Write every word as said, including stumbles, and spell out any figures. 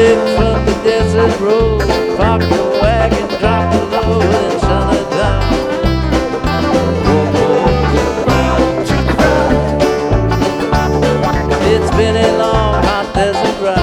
Running from the desert road, park the wagon, drop the load in summertime. It's been a long hot desert ride.